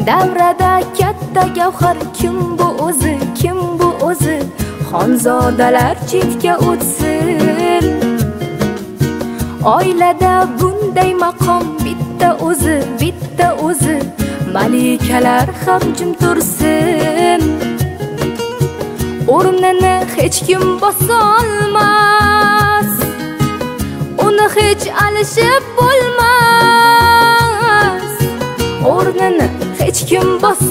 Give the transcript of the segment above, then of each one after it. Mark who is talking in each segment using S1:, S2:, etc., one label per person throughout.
S1: davrada katta gavhar kim bu o'zi, kim bu o'zi? Xonzodalar chetga o'tsin. Oilada bunday maqom bitta o'zi, bitta o'zi. Malikalar ham jim tursin. O'rnini hech kim bosolmas, uni hech alishib bo'lmas. O'rnini hech kim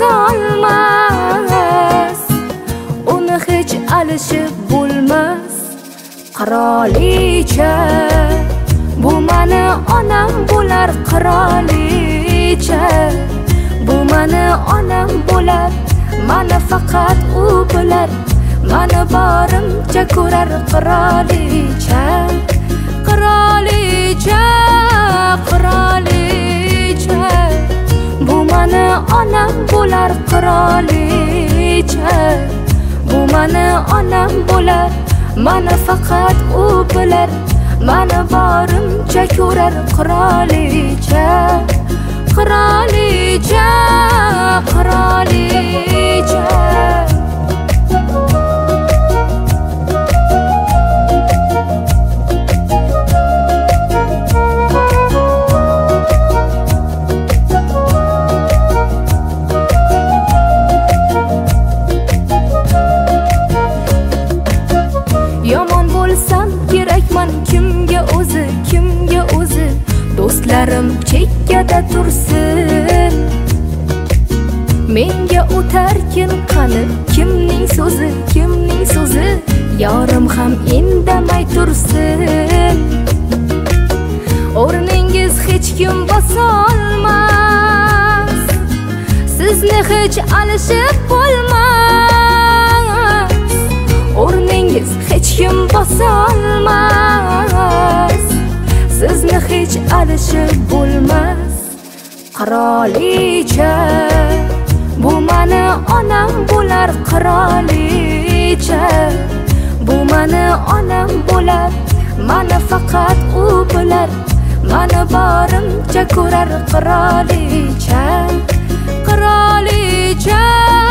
S1: bosolmas, uni hech alishib bo'lmas. Qirolicha, bu mani onam bo'lar. Qirolicha, bu mani onam bo'lar. Mani faqat u bilar, mani borimcha ko'rar. Qirolicha, qirolicha, qirolicha, bu mani onam bo'lar. Qirolicha, bu mani onam bo'lar. Mani faqat u bilar, mani borimcha ko'rar. Qirolicha, qirolicha, qirolicha. Yomon bo'lsam kerakman kimga o'zi, kimga o'zi? Do'stlarim chekkada tursin. Menga o'tarkin qani kimning so'zi, kimning so'zi? Yorim ham indamay tursin. O'rningiz hech kim bosolmas, sizni hech alishib bo'lmas. O'rningiz hech kim bosolmas, sizni hech alishib bo'lmas. Qirolicha, bu mani onam bo'lar. Qirolicha, bu mani onam bo'lar. Mani faqat u bilar, mani borimcha ko'rar. Qirolicha, qirolicha,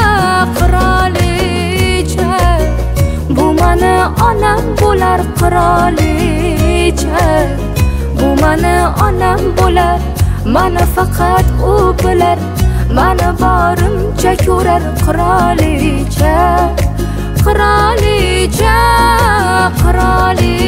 S1: qirolicha, bu mani onam bo'lar. Qirolicha, bu mani onam bo'lar. Mani faqat u bilar, mani borimcha ko'rar. Qirolicha, qirolicha, qirolicha.